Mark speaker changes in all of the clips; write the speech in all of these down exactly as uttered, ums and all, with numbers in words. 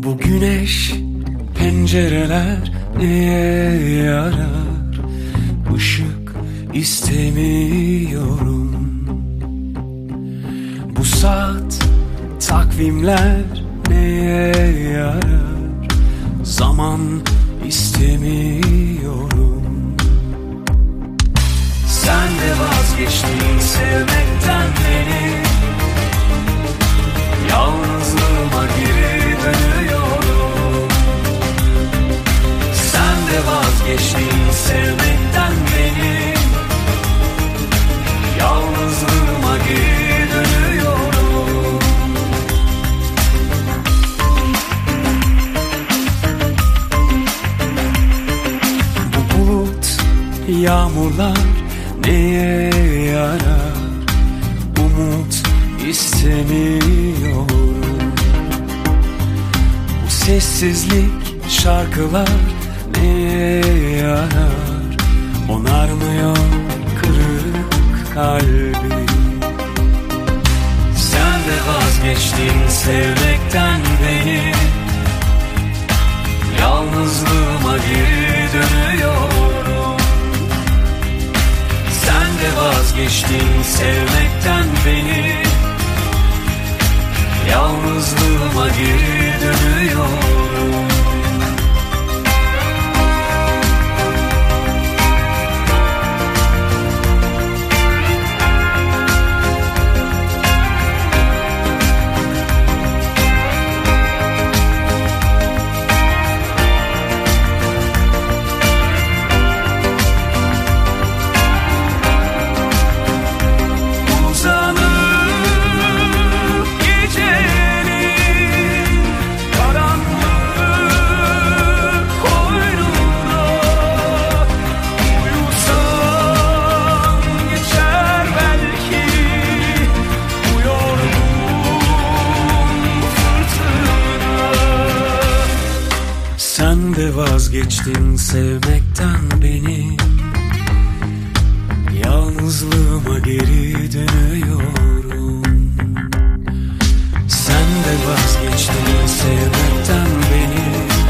Speaker 1: Bu güneş pencereler neye yarar? Işık istemiyorum. Bu saat takvimler neye yarar? Zaman istemiyorum. Sen de vazgeçtin sevmekten beni. Yalnızlığıma geri dönüyorum. Sen de vazgeçtin sevmekten beni. Yalnızlığıma geri dönüyorum. Bu bulut, yağmurlar neye yarar? Umut istemiyorum. Bu sessizlik, şarkılar neye yarar? Onarmıyor kırık kalbi. Sen de vazgeçtin sevmekten beni. Yalnızlığıma geri dönüyorum. Sen de vazgeçtin sevmekten beni. Yalnızlığıma geri dönüyorum. Sen de vazgeçtin sevmekten beni. Yalnızlığıma geri dönüyorum. Sen de vazgeçtin sevmekten beni.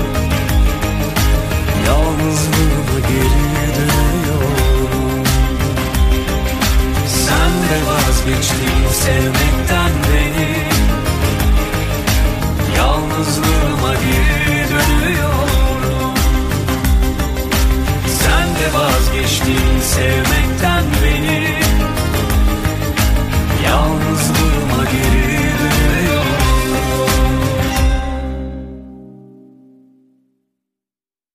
Speaker 1: Yalnızlığıma geri dönüyorum. Sen de vazgeçtin sevmekten